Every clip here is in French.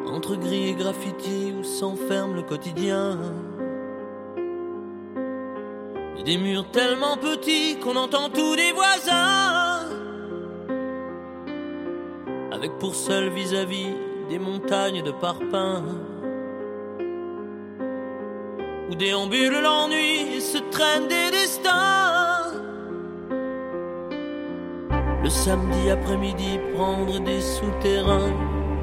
Entre gris et graffiti où s'enferme le quotidien. Et des murs tellement petits qu'on entend tous les voisins. Avec pour seul vis-à-vis des montagnes de parpaings. Où déambule l'ennui et se traînent des destins. Le samedi après-midi prendre des souterrains.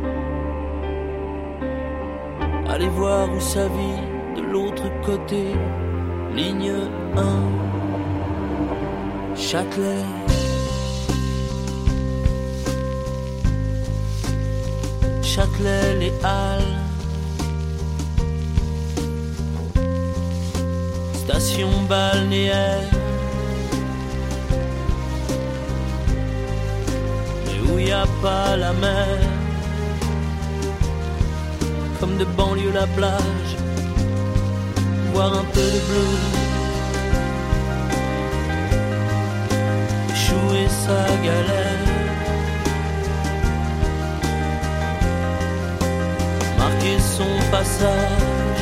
Aller voir où ça vit de l'autre côté. Ligne 1 Châtelet. Châtelet, les Halles. Station balnéaire. Mais où y a pas la mer. Comme de banlieue la plage. Voir un peu de bleu. Échouer sa galère. Marquer son passage.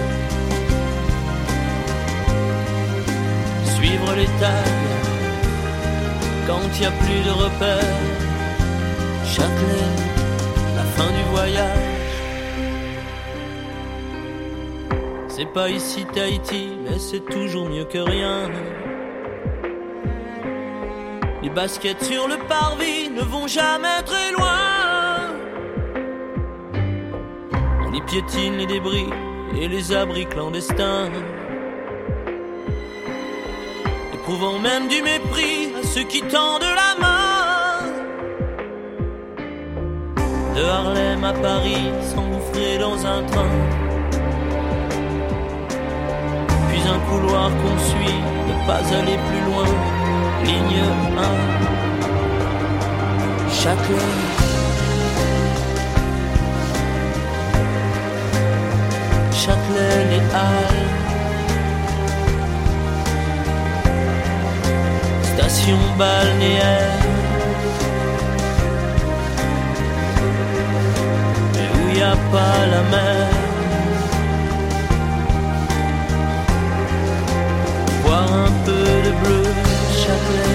Suivre les tags. Quand y a plus de repères. Châtelet, la fin du voyage. C'est pas ici Tahiti, mais c'est toujours mieux que rien. Les baskets sur le parvis ne vont jamais très loin. On y piétine les débris et les abris clandestins. Éprouvant même du mépris à ceux qui tendent la main. De Harlem à Paris, s'engouffrer dans un train. Un couloir qu'on suit, ne pas aller plus loin. Ligne 1 Châtelet. Châtelet, les Halles. Station balnéaire. Mais où y a pas la mer. Voir un peu de bleu, Châtelet.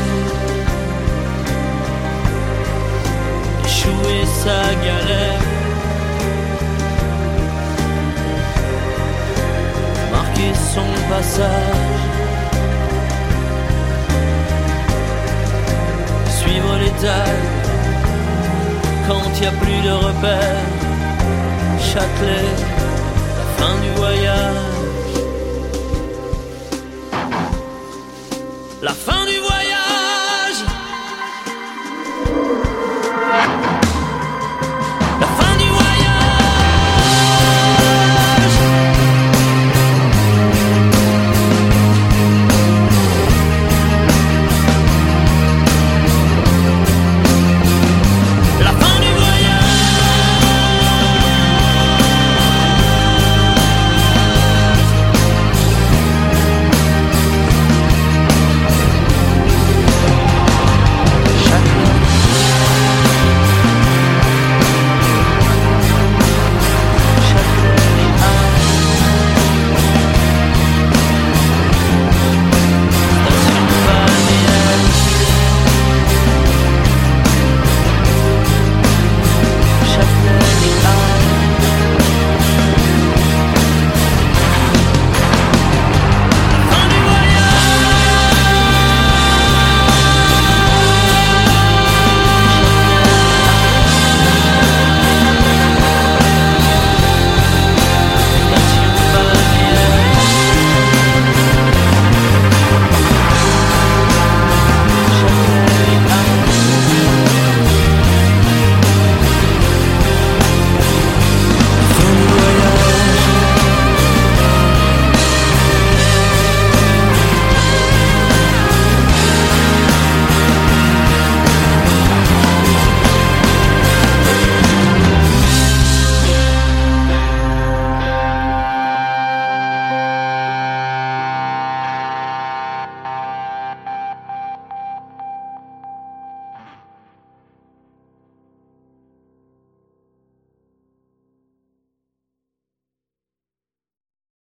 Échouer sa galère. Marquer son passage. Suivre les tags. Quand y a plus de repères. Châtelet, la fin du voyage.